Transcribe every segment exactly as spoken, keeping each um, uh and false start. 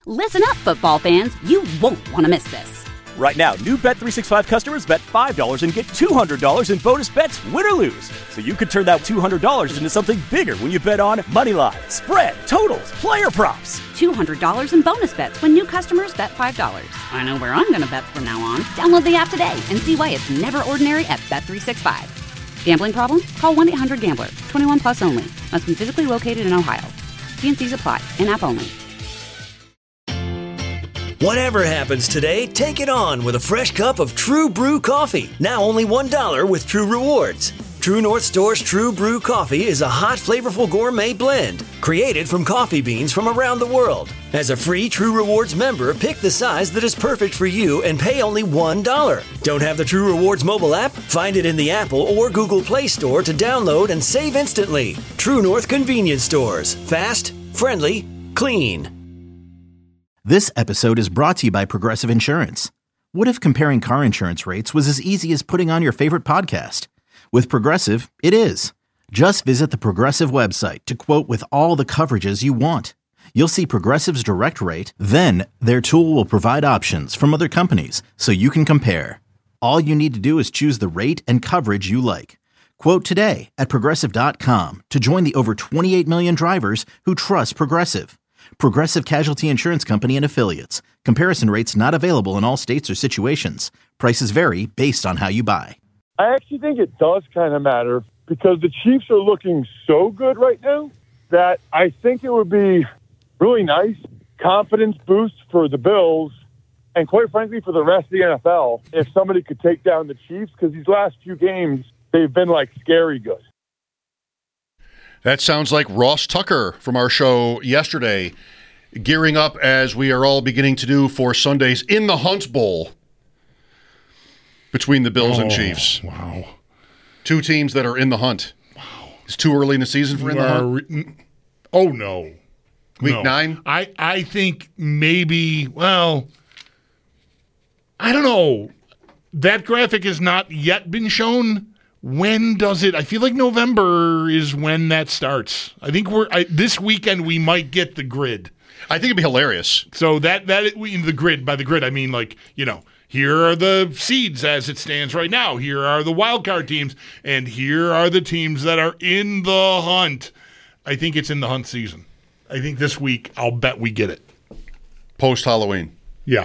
Listen up, football fans. You won't want to miss this. Right now, new Bet three sixty-five customers bet five dollars and get two hundred dollars in bonus bets, win or lose. So you could turn that two hundred dollars into something bigger when you bet on money line, spread, totals, player props. two hundred dollars in bonus bets when new customers bet five dollars. I know where I'm going to bet from now on. Download the app today and see why it's never ordinary at Bet three sixty-five. Gambling problem? Call one eight hundred gambler. twenty-one plus only. Must be physically located in Ohio. T and C's apply. In-app only. Whatever happens today, take it on with a fresh cup of True Brew coffee. Now only one dollar with True Rewards. True North Store's True Brew coffee is a hot, flavorful gourmet blend created from coffee beans from around the world. As a free True Rewards member, pick the size that is perfect for you and pay only one dollar. Don't have the True Rewards mobile app? Find it in the Apple or Google Play Store to download and save instantly. True North Convenience Stores. Fast, friendly, clean. This episode is brought to you by Progressive Insurance. What if comparing car insurance rates was as easy as putting on your favorite podcast? With Progressive, it is. Just visit the Progressive website to quote with all the coverages you want. You'll see Progressive's direct rate, then their tool will provide options from other companies so you can compare. All you need to do is choose the rate and coverage you like. Quote today at Progressive dot com to join the over twenty-eight million drivers who trust Progressive. Progressive Casualty Insurance Company and Affiliates. Comparison rates not available in all states or situations. Prices vary based on how you buy. I actually think it does kind of matter because the Chiefs are looking so good right now that I think it would be really nice confidence boost for the Bills and quite frankly for the rest of the N F L if somebody could take down the Chiefs because these last few games, they've been like scary good. That sounds like Ross Tucker from our show yesterday, gearing up as we are all beginning to do for Sunday's In the Hunt Bowl between the Bills oh, and Chiefs. Wow. Two teams that are in the hunt. Wow. It's too early in the season for you in the hunt? Re- oh, no. Week no. nine? I, I think maybe, well, I don't know. That graphic has not yet been shown. When does it? I feel like November is when that starts. I think we're I, this weekend we might get the grid. I think it'd be hilarious. So that that we, the grid by the grid I mean like you know here are the seeds as it stands right now. Here are the wild card teams, and here are the teams that are in the hunt. I think it's in the hunt season. I think this week I'll bet we get it post Halloween. Yeah,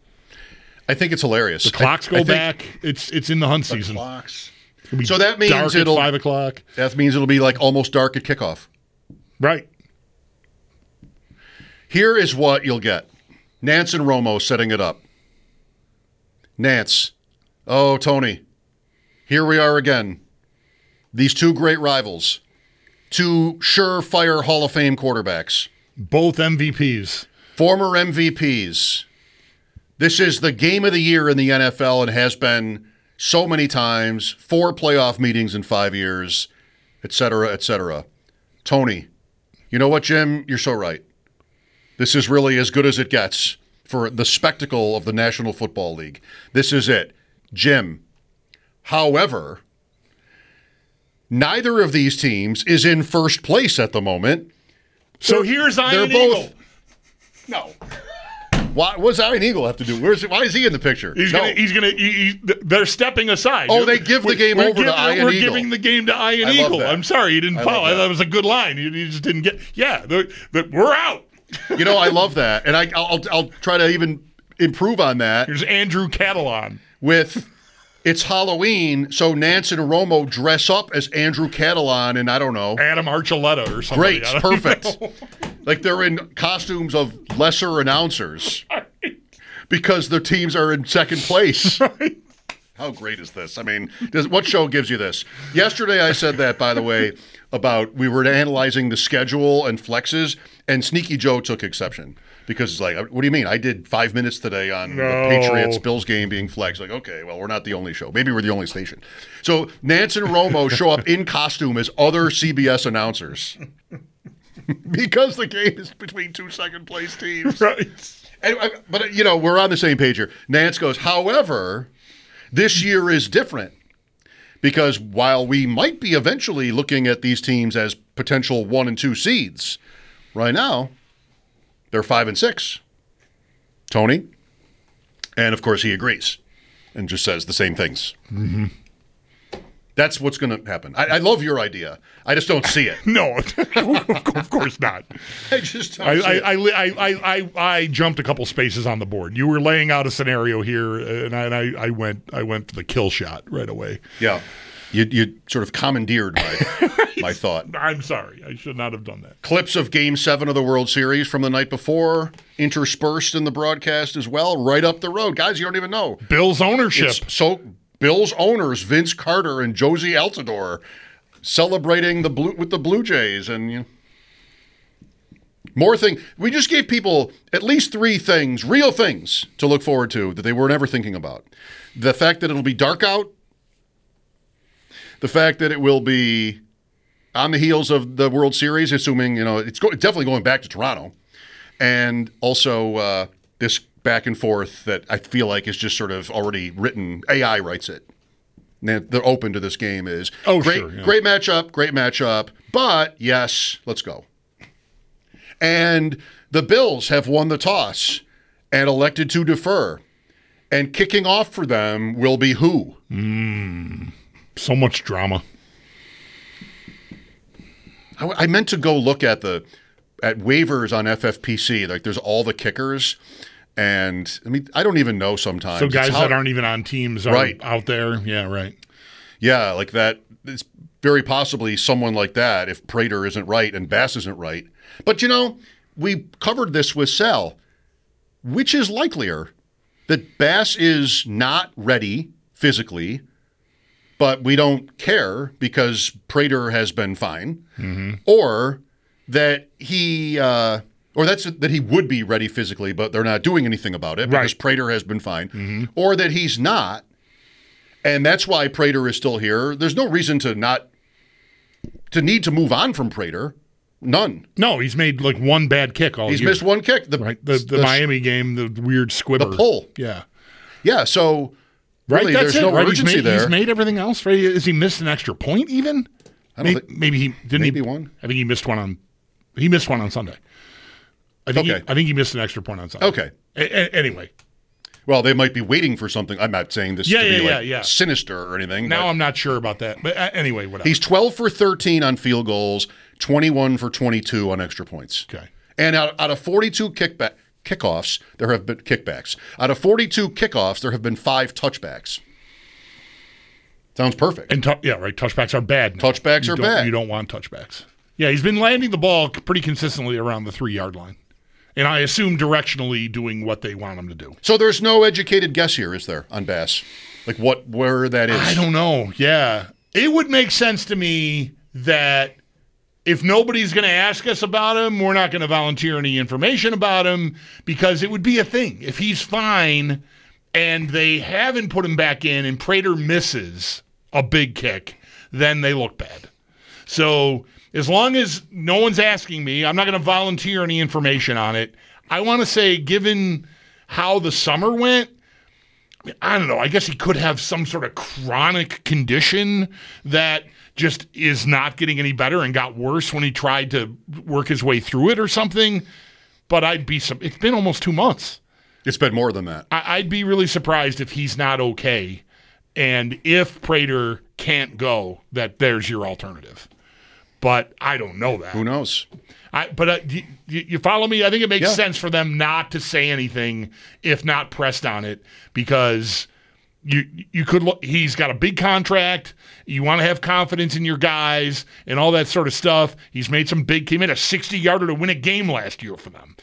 I think it's hilarious. The clocks I, go I back. It's it's in the hunt the season. Clocks. So that means dark it'll at five o'clock. That means it'll be like almost dark at kickoff. Right. Here is what you'll get. Nance and Romo setting it up. Nance. Oh, Tony. Here we are again. These two great rivals. Two surefire Hall of Fame quarterbacks. Both M V Ps. Former M V Ps. This is the game of the year in the N F L and has been so many times, four playoff meetings in five years, et cetera, et cetera. Tony, you know what, Jim? You're so right. This is really as good as it gets for the spectacle of the National Football League. This is it. Jim, however, neither of these teams is in first place at the moment. So they're, here's Iron they're Eagle. Both, no. Why, what does Iron Eagle have to do? Where's why is he in the picture? He's no. gonna. He's gonna. He, he, they're stepping aside. Oh, they give the game we're over giving, to Iron We're Eagle. giving the game to Iron I love Eagle. that. I'm sorry, you didn't I follow. love that. That was a good line. You, you just didn't get. Yeah, the, the, we're out. You know, I love that, and I, I'll I'll try to even improve on that. Here's Andrew Catalan with. It's Halloween, so Nance and Romo dress up as Andrew Catalan and I don't know. Adam Archuleta or something. Great, perfect. Like they're in costumes of lesser announcers because their teams are in second place. Right. How great is this? I mean, does, what show gives you this? Yesterday I said that, by the way, about we were analyzing the schedule and flexes, and Sneaky Joe took exception. Because it's like, what do you mean? I did five minutes today on no. the Patriots-Bills game being flexed. Like, okay, well, we're not the only show. Maybe we're the only station. So Nance and Romo show up in costume as other C B S announcers. Because the game is between two second-place teams. Right. And, but, you know, we're on the same page here. Nance goes, however, this year is different. Because while we might be eventually looking at these teams as potential one and two seeds, right now, they're five and six. Tony. And, of course, he agrees and just says the same things. Mm-hmm. That's what's going to happen. I, I love your idea. I just don't see it. No, of course not. I just don't I, see I, it. I, I, I, I jumped a couple spaces on the board. You were laying out a scenario here, and I, and I, I went I went to the kill shot right away. Yeah. You, you sort of commandeered my, my thought. I'm sorry. I should not have done that. Clips of Game seven of the World Series from the night before, interspersed in the broadcast as well, right up the road. Guys, you don't even know. Bills ownership. It's so Bills owners, Vince Carter and Josie Altidore, celebrating the blue with the Blue Jays. And you know, more thing. We just gave people at least three things, real things, to look forward to that they weren't ever thinking about. The fact that it'll be dark out. The fact that it will be on the heels of the World Series, assuming, you know, it's go- definitely going back to Toronto. And also uh, this back and forth that I feel like is just sort of already written. A I writes it. And they're open to this game is oh, great, sure, yeah. great matchup, great matchup. But, yes, let's go. And the Bills have won the toss and elected to defer. And kicking off for them will be who? Mm, so much drama. I, I meant to go look at the at waivers on F F P C. Like, there's all the kickers. And, I mean, I don't even know sometimes. So guys how, that aren't even on teams are right. out there. Yeah, right. Yeah, like that. It's very possibly someone like that if Prater isn't right and Bass isn't right. But, you know, we covered this with Sal. Which is likelier? That Bass is not ready physically, but we don't care because Prater has been fine, mm-hmm. or that he uh, or that's that he would be ready physically, but they're not doing anything about it because right. Prater has been fine, mm-hmm. or that he's not, and that's why Prater is still here. There's no reason to not to need to move on from Prater. None. No, he's made like one bad kick all He's year. missed one kick. The, right. The, the, the Miami game, the weird squibber. The pull. Yeah. Yeah, so really right, that's there's it, no right? urgency he's made, there. He's made everything else, right? Has he missed an extra point even? I don't maybe, think, maybe he didn't. Maybe he, one. I think he missed one on he missed one on Sunday. I think okay. he, I think he missed an extra point on Sunday. Okay. A- a- anyway. Well, they might be waiting for something. I'm not saying this yeah, to yeah, be yeah, like yeah. sinister or anything. Now I'm not sure about that. But uh, anyway, whatever. He's twelve for thirteen on field goals, twenty-one for twenty-two on extra points. Okay. And out, out of forty-two kickback kickoffs, there have been kickbacks. Out of forty-two kickoffs, there have been five touchbacks. Sounds perfect. And tu- yeah, right. Touchbacks are bad. Now. Touchbacks you are don't- bad. You don't want touchbacks. Yeah, he's been landing the ball pretty consistently around the three-yard line. And I assume directionally doing what they want him to do. So there's no educated guess here, is there, on Bass? Like what, where that is? I don't know. Yeah. It would make sense to me that if nobody's going to ask us about him, we're not going to volunteer any information about him because it would be a thing. If he's fine and they haven't put him back in and Prater misses a big kick, then they look bad. So as long as no one's asking me, I'm not going to volunteer any information on it. I want to say, given how the summer went, I don't know, I guess he could have some sort of chronic condition that just is not getting any better and got worse when he tried to work his way through it or something. But I'd be, it's been almost two months. It's been more than that. I'd be really surprised if he's not okay. And if Prater can't go, that there's your alternative. But I don't know that. Who knows? I, but uh, you, you follow me? I think it makes yeah. sense for them not to say anything if not pressed on it because you you could look. He's got a big contract. You want to have confidence in your guys and all that sort of stuff. He's made some big. He made a sixty-yarder to win a game last year for them.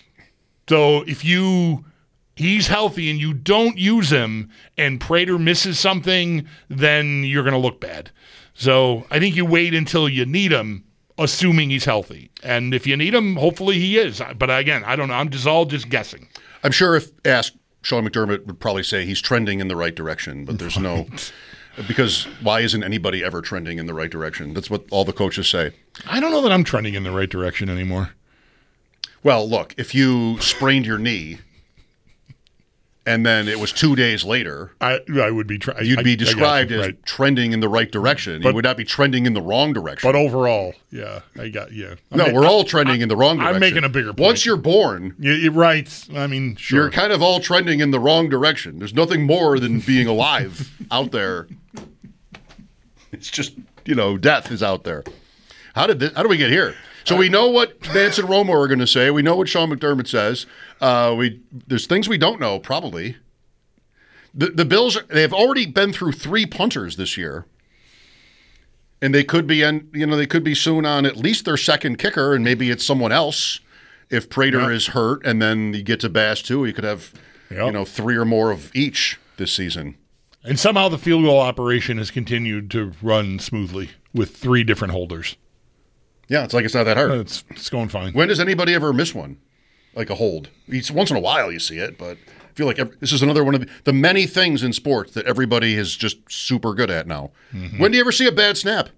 So if you he's healthy and you don't use him and Prater misses something, then you're going to look bad. So I think you wait until you need him, assuming he's healthy. And if you need him, hopefully he is. But again, I don't know. I'm just all just guessing. I'm sure if asked, Sean McDermott would probably say he's trending in the right direction, but there's no – because why isn't anybody ever trending in the right direction? That's what all the coaches say. I don't know that I'm trending in the right direction anymore. Well, look, if you sprained your knee and then it was two days later, I I would be trying. you'd be described you, as right. trending in the right direction. But, you would not be trending in the wrong direction. But overall, yeah, I got yeah. No, I'm, we're I'm, all trending I'm, in the wrong direction. I'm making a bigger point. Once you're born, you, you're right. I mean, sure. you're kind of all trending in the wrong direction. There's nothing more than being alive out there. It's just, you know, death is out there. How did this, how do we get here? So we know what Vance and Romo are going to say. We know what Sean McDermott says. Uh, we there's things we don't know, probably. The the Bills, they have already been through three punters this year. And they could be, in, you know, they could be soon on at least their second kicker, and maybe it's someone else. If Prater yep. is hurt, and then you get to Bass too, you could have, yep. you know, three or more of each this season. And somehow the field goal operation has continued to run smoothly with three different holders. Yeah, it's like it's not that hard. It's, it's going fine. When does anybody ever miss one? Like a hold? It's, once in a while you see it, but I feel like every, this is another one of the, the many things in sports that everybody is just super good at now. Mm-hmm. When do you ever see a bad snap?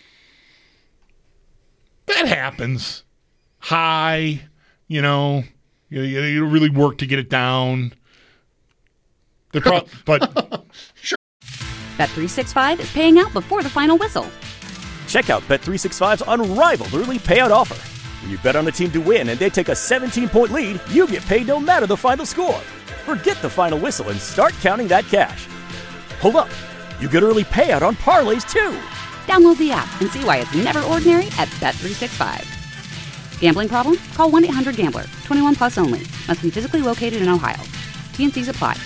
That happens. High, you know, you, you, you really work to get it down. The pro- but sure. Bet three sixty-five is paying out before the final whistle. Check out Bet three sixty-five's unrivaled early payout offer. When you bet on a team to win and they take a seventeen-point lead, you get paid no matter the final score. Forget the final whistle and start counting that cash. Hold up. You get early payout on parlays, too. Download the app and see why it's never ordinary at Bet three sixty-five. Gambling problem? Call one eight hundred gambler. twenty-one plus only. Must be physically located in Ohio. T and C's apply.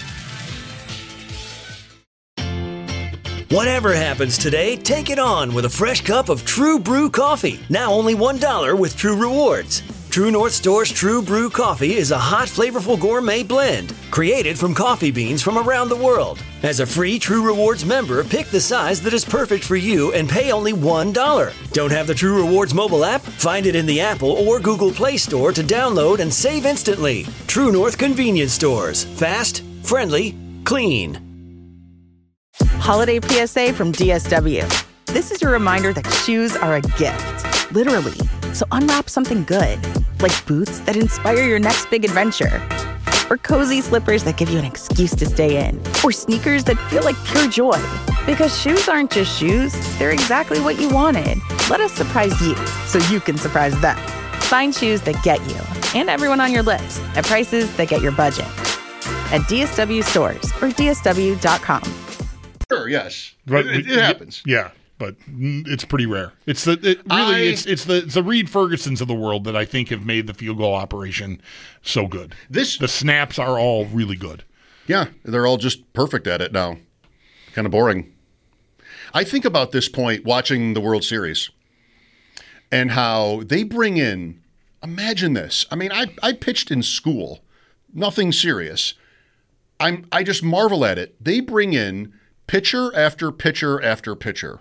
Whatever happens today, take it on with a fresh cup of True Brew coffee. Now only one dollar with True Rewards. True North Store's True Brew coffee is a hot, flavorful gourmet blend created from coffee beans from around the world. As a free True Rewards member, pick the size that is perfect for you and pay only one dollar. Don't have the True Rewards mobile app? Find it in the Apple or Google Play Store to download and save instantly. True North Convenience Stores. Fast, friendly, clean. Holiday P S A from D S W. This is your reminder that shoes are a gift, literally. So unwrap something good, like boots that inspire your next big adventure, or cozy slippers that give you an excuse to stay in, or sneakers that feel like pure joy. Because shoes aren't just shoes, they're exactly what you wanted. Let us surprise you so you can surprise them. Find shoes that get you and everyone on your list at prices that get your budget. At D S W stores or D S W dot com. Sure, yes. But it, it, it happens. Yeah, but it's pretty rare. It's the it really I, it's it's the it's the Reed Fergusons of the world that I think have made the field goal operation so good. This the snaps are all really good. Yeah, they're all just perfect at it now. Kind of boring. I think about this point watching the World Series and how they bring in, imagine this. I mean, I, I pitched in school, nothing serious. I'm I just marvel at it. They bring in pitcher after pitcher after pitcher.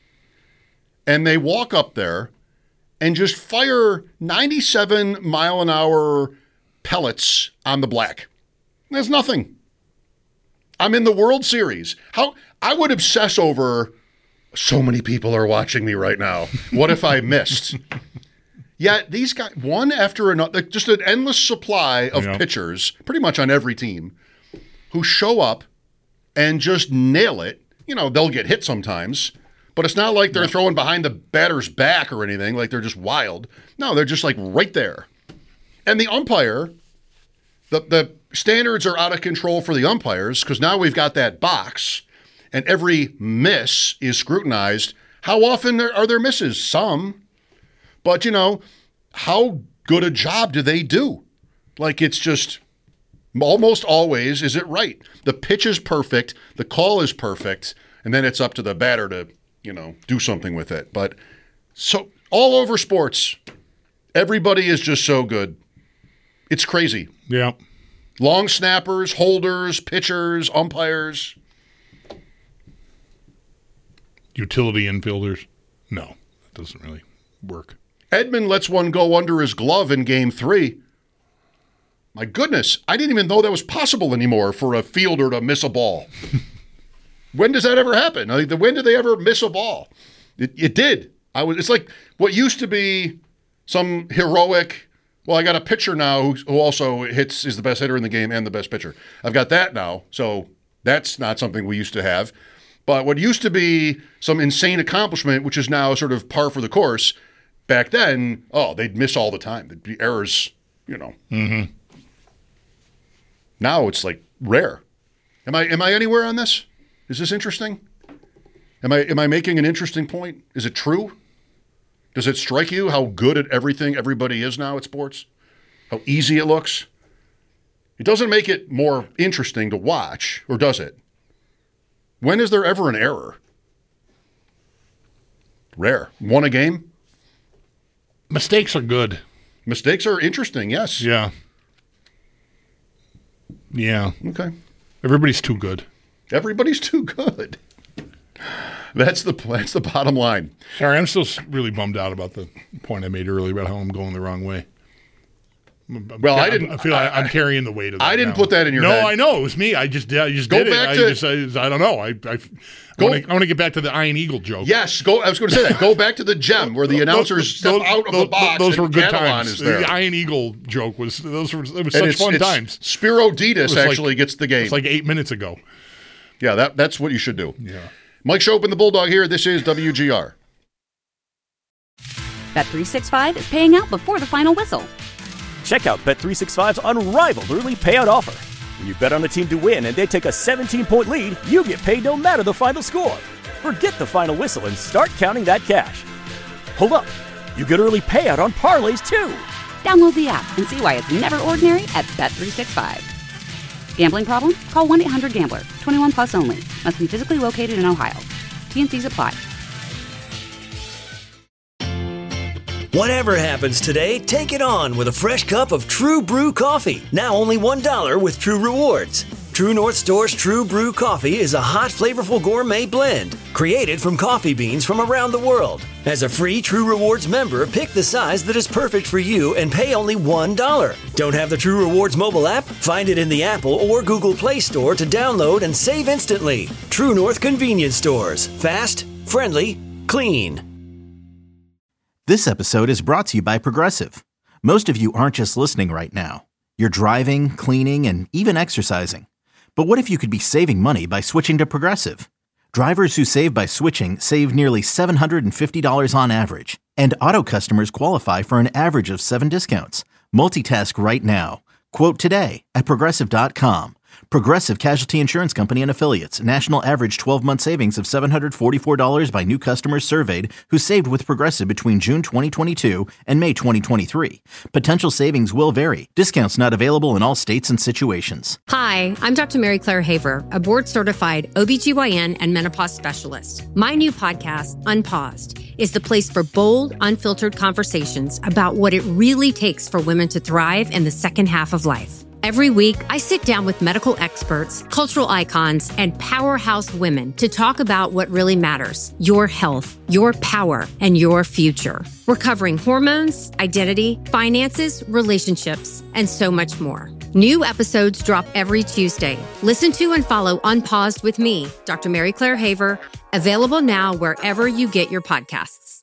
And they walk up there and just fire ninety-seven mile an hour pellets on the black. There's nothing. I'm in the World Series. How I would obsess over, so many people are watching me right now. What if I missed? Yet these guys, one after another, just an endless supply of yeah. pitchers, pretty much on every team, who show up and just nail it. You know, they'll get hit sometimes, but it's not like they're yeah. throwing behind the batter's back or anything, like they're just wild. No, they're just like right there. And the umpire, the, the standards are out of control for the umpires because now we've got that box and every miss is scrutinized. How often are there misses? Some. But, you know, how good a job do they do? Like, it's just almost always, is it right? The pitch is perfect, the call is perfect, and then it's up to the batter to, you know, do something with it. But so all over sports, everybody is just so good. It's crazy. Yeah. Long snappers, holders, pitchers, umpires. Utility infielders. No, that doesn't really work. Edman lets one go under his glove in game three. My goodness, I didn't even know that was possible anymore for a fielder to miss a ball. When does that ever happen? Like, when did they ever miss a ball? It, it did. I was. It's like what used to be some heroic, Well, I got a pitcher now who, who also hits, is the best hitter in the game and the best pitcher. I've got that now, so that's not something we used to have. But what used to be some insane accomplishment, which is now sort of par for the course, back then, oh, they'd miss all the time. There'd be errors, you know. Mm-hmm. Now it's like rare. Am I am I anywhere on this? Is this interesting? Am I am I making an interesting point? Is it true? Does it strike you how good at everything everybody is now at sports? How easy it looks? It doesn't make it more interesting to watch, or does it? When is there ever an error? Rare. Won a game? Mistakes are good. Mistakes are interesting, yes. Yeah. Yeah. Okay. Everybody's too good. Everybody's too good. That's the that's the bottom line. Sorry, I'm still really bummed out about the point I made earlier about how I'm going the wrong way. Well, I didn't. I feel like I'm carrying the weight of that. I didn't now. put that in your no, head. No, I know. It was me. I just I just Go did back it. to, I just I, I don't know. I I, I want to get back to the Iron Eagle joke. Yes, go. I was going to say that. Go back to the gem where the announcers those, step out of those, the box. Those and were good Catalan times. Is there. The Iron Eagle joke was those were it was and such it's, fun it's times. Spiro Ditas actually like, gets the game. It's like eight minutes ago. Yeah, that that's what you should do. Yeah. Mike Schopp and the Bulldog here. This is W G R. Bet three sixty-five is paying out before the final whistle. Check out Bet three sixty-five's unrivaled early payout offer. When you bet on a team to win and they take a seventeen-point lead, you get paid no matter the final score. Forget the final whistle and start counting that cash. Hold up. You get early payout on parlays, too. Download the app and see why it's never ordinary at Bet three sixty-five. Gambling problem? Call one eight hundred gambler. twenty-one plus only. Must be physically located in Ohio. T N Cs apply. Whatever happens today, take it on with a fresh cup of True Brew coffee. Now only one dollar with True Rewards. True North Store's True Brew coffee is a hot, flavorful gourmet blend created from coffee beans from around the world. As a free True Rewards member, pick the size that is perfect for you and pay only one dollar. Don't have the True Rewards mobile app? Find it in the Apple or Google Play Store to download and save instantly. True North Convenience Stores. Fast, friendly, clean. This episode is brought to you by Progressive. Most of you aren't just listening right now. You're driving, cleaning, and even exercising. But what if you could be saving money by switching to Progressive? Drivers who save by switching save nearly seven hundred fifty dollars on average. And auto customers qualify for an average of seven discounts. Multitask right now. Quote today at Progressive dot com. Progressive Casualty Insurance Company and Affiliates. National average twelve-month savings of seven hundred forty-four dollars by new customers surveyed who saved with Progressive between June twenty twenty-two and May twenty twenty-three. Potential savings will vary. Discounts not available in all states and situations. Hi, I'm Doctor Mary Claire Haver, a board-certified O B G Y N and menopause specialist. My new podcast, Unpaused, is the place for bold, unfiltered conversations about what it really takes for women to thrive in the second half of life. Every week, I sit down with medical experts, cultural icons, and powerhouse women to talk about what really matters: your health, your power, and your future. We're covering hormones, identity, finances, relationships, and so much more. New episodes drop every Tuesday. Listen to and follow Unpaused with me, Doctor Mary Claire Haver, available now wherever you get your podcasts.